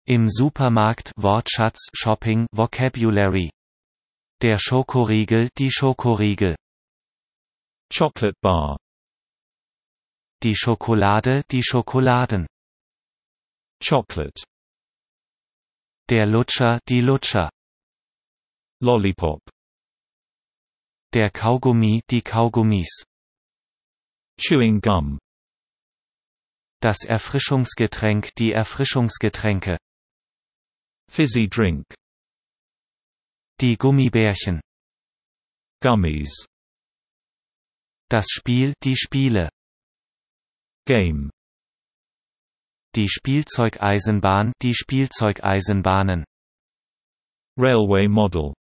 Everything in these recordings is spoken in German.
Im Supermarkt Wortschatz Shopping Vocabulary. Der Schokoriegel, die Schokoriegel. Chocolate bar. Die Schokolade, die Schokoladen. Chocolate. Der Lutscher, die Lutscher. Lollipop. Der Kaugummi, die Kaugummis. Chewing gum. Das Erfrischungsgetränk, die Erfrischungsgetränke. Fizzy drink. Die Gummibärchen. Gummies. Das Spiel, die Spiele. Game. Die Spielzeugeisenbahn, die Spielzeugeisenbahnen. Railway model.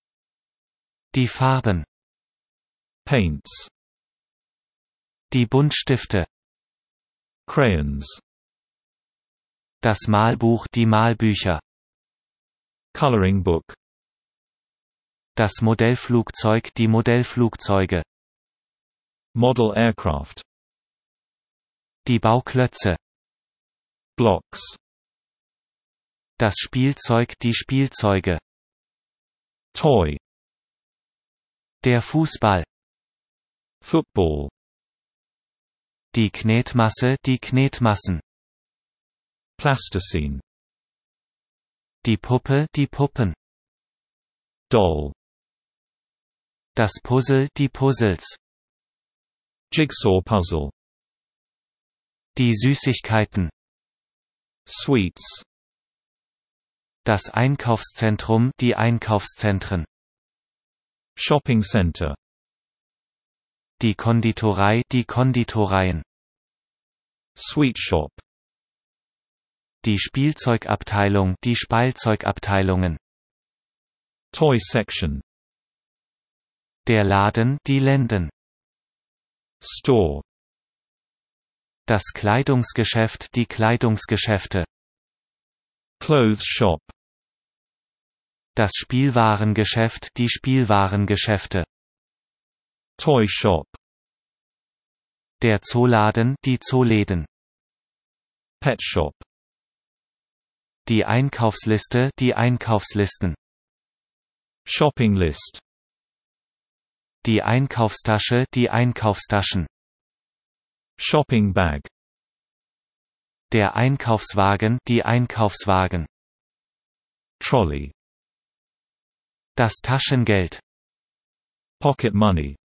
Die Farben. Paints. Die Buntstifte. Crayons. Das Malbuch, die Malbücher. Coloring book. Das Modellflugzeug, die Modellflugzeuge. Model aircraft. Die Bauklötze. Blocks. Das Spielzeug, die Spielzeuge. Toy. Der Fußball. Football. Die Knetmasse, die Knetmassen. Plasticine. Die Puppe, die Puppen. Doll. Das Puzzle, die Puzzles. Jigsaw puzzle. Die Süßigkeiten. Sweets. Das Einkaufszentrum, die Einkaufszentren. Shopping center. Die Konditorei, die Konditoreien. Sweet shop. Die Spielzeugabteilung, die Spielzeugabteilungen. Toy section. Der Laden, die Läden. Store. Das Kleidungsgeschäft, die Kleidungsgeschäfte. Clothes shop. Das Spielwarengeschäft, die Spielwarengeschäfte. Toy shop. Der Zooladen, die Zooläden. Pet shop. Die Einkaufsliste, die Einkaufslisten. Shopping list. Die Einkaufstasche, die Einkaufstaschen. Shopping bag. Der Einkaufswagen, die Einkaufswagen. Trolley. Das Taschengeld. Pocket money.